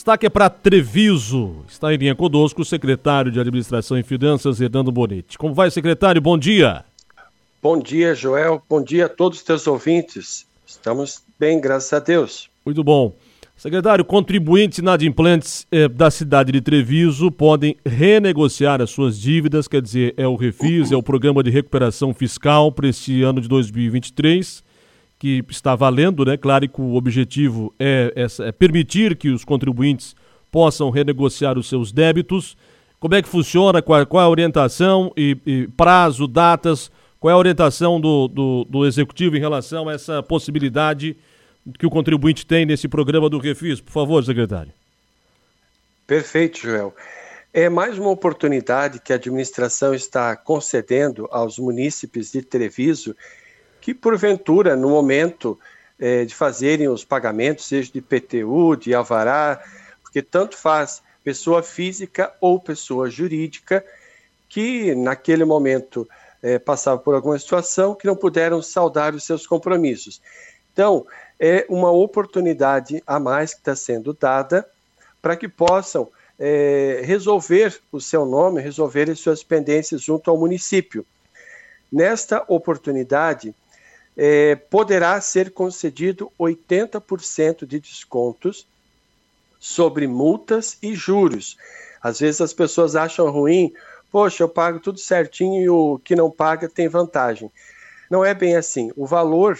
Destaque é para Treviso. Está em linha conosco o secretário de Administração e Finanças, Hernando Bonetti. Como vai, secretário? Bom dia. Bom dia, Joel. Bom dia a todos os teus ouvintes. Estamos bem, graças a Deus. Muito bom. Secretário, contribuintes inadimplentes da cidade de Treviso podem renegociar as suas dívidas, quer dizer, é o Refis, é o Programa de Recuperação Fiscal para este ano de 2023, que está valendo, né? Claro que o objetivo é permitir que os contribuintes possam renegociar os seus débitos. Como é que funciona? Qual é a orientação e prazo, datas? Qual é a orientação do Executivo em relação a essa possibilidade que o contribuinte tem nesse programa do Refis? Por favor, secretário. Perfeito, Joel. É mais uma oportunidade que a administração está concedendo aos munícipes de Treviso que, porventura, no momento de fazerem os pagamentos, seja de IPTU, de alvará, porque tanto faz pessoa física ou pessoa jurídica, que naquele momento passavam por alguma situação que não puderam saldar os seus compromissos. Então, é uma oportunidade a mais que está sendo dada para que possam resolver o seu nome, resolver as suas pendências junto ao município. Nesta oportunidade, poderá ser concedido 80% de descontos sobre multas e juros. Às vezes as pessoas acham ruim, poxa, eu pago tudo certinho e o que não paga tem vantagem. Não é bem assim. O valor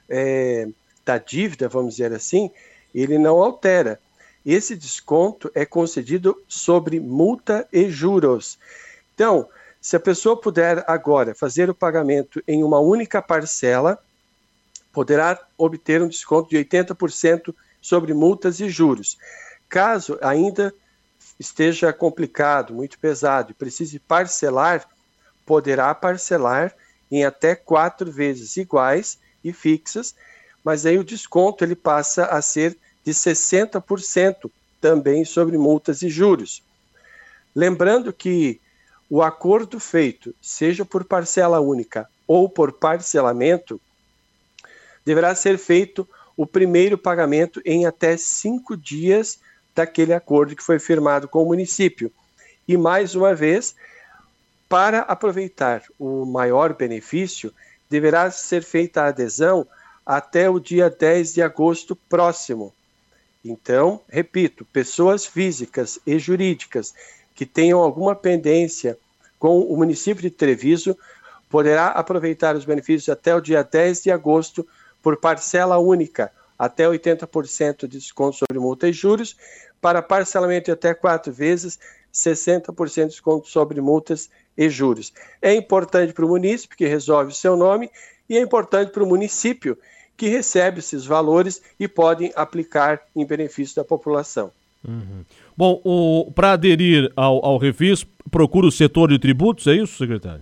da dívida, vamos dizer assim, ele não altera. Esse desconto é concedido sobre multa e juros. Então, se a pessoa puder agora fazer o pagamento em uma única parcela, poderá obter um desconto de 80% sobre multas e juros. Caso ainda esteja complicado, muito pesado e precise parcelar, poderá parcelar em até 4 vezes iguais e fixas, mas aí o desconto ele passa a ser de 60% também sobre multas e juros. Lembrando que o acordo feito, seja por parcela única ou por parcelamento, deverá ser feito o primeiro pagamento em até 5 dias daquele acordo que foi firmado com o município. E mais uma vez, para aproveitar o maior benefício, deverá ser feita a adesão até o dia 10 de agosto próximo. Então, repito, pessoas físicas e jurídicas que tenham alguma pendência com o município de Treviso poderá aproveitar os benefícios até o dia 10 de agosto por parcela única, até 80% de desconto sobre multa e juros, para parcelamento de até 4 vezes, 60% de desconto sobre multas e juros. É importante para o município, que resolve o seu nome, e é importante para o município, que recebe esses valores e podem aplicar em benefício da população. Uhum. Bom, para aderir ao Refis, procura o setor de tributos, é isso, secretário?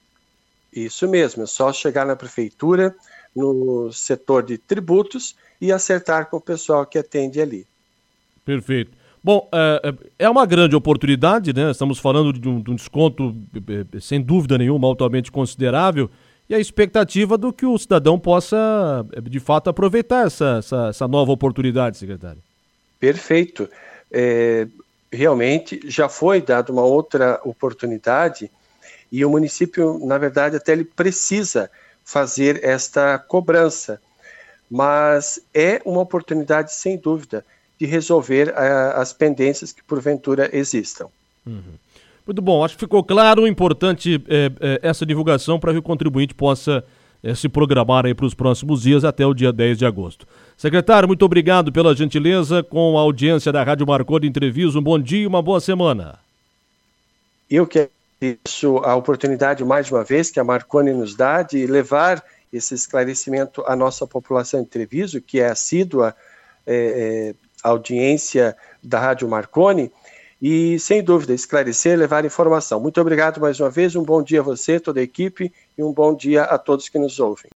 Isso mesmo, é só chegar na prefeitura, no setor de tributos e acertar com o pessoal que atende ali. Perfeito. Bom, é uma grande oportunidade, né? Estamos falando de um desconto, sem dúvida nenhuma, altamente considerável, e a expectativa do que o cidadão possa, de fato, aproveitar essa nova oportunidade, secretário. Perfeito. Realmente já foi dada uma outra oportunidade e o município, na verdade, até ele precisa fazer esta cobrança, mas é uma oportunidade, sem dúvida, de resolver as pendências que porventura existam. Uhum. Muito bom, acho que ficou claro, importante essa divulgação para que o contribuinte possa se programar aí para os próximos dias até o dia 10 de agosto. Secretário, muito obrigado pela gentileza com a audiência da Rádio Marconi em Treviso. Um bom dia e uma boa semana. Eu que agradeço a oportunidade mais uma vez que a Marconi nos dá de levar esse esclarecimento à nossa população em Treviso, que é assídua audiência da Rádio Marconi, e sem dúvida esclarecer, levar informação. Muito obrigado mais uma vez, um bom dia a você, toda a equipe, e um bom dia a todos que nos ouvem.